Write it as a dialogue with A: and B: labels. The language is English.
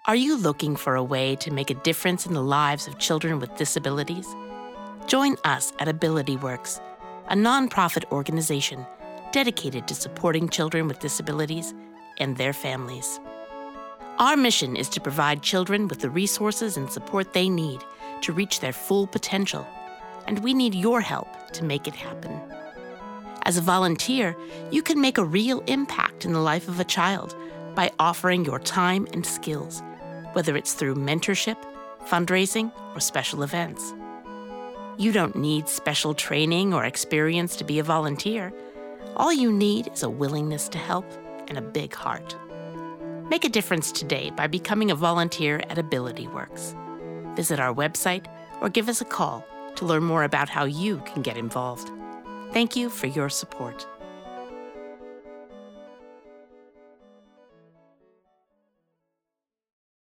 A: Are you looking for a way to make a difference in the lives of children with disabilities? Join us at AbilityWorks, a nonprofit organization dedicated to supporting children with disabilities and their families. Our mission is to provide children with the resources and support they need to reach their full potential, and we need your help to make it happen. As a volunteer, you can make a real impact in the life of a child by offering your time and skills, whether it's through mentorship, fundraising, or special events. You don't need special training or experience to be a volunteer. All you need is a willingness to help and a big heart. Make a difference today by becoming a volunteer at AbilityWorks. Visit our website or give us a call to learn more about how you can get involved. Thank you for your support.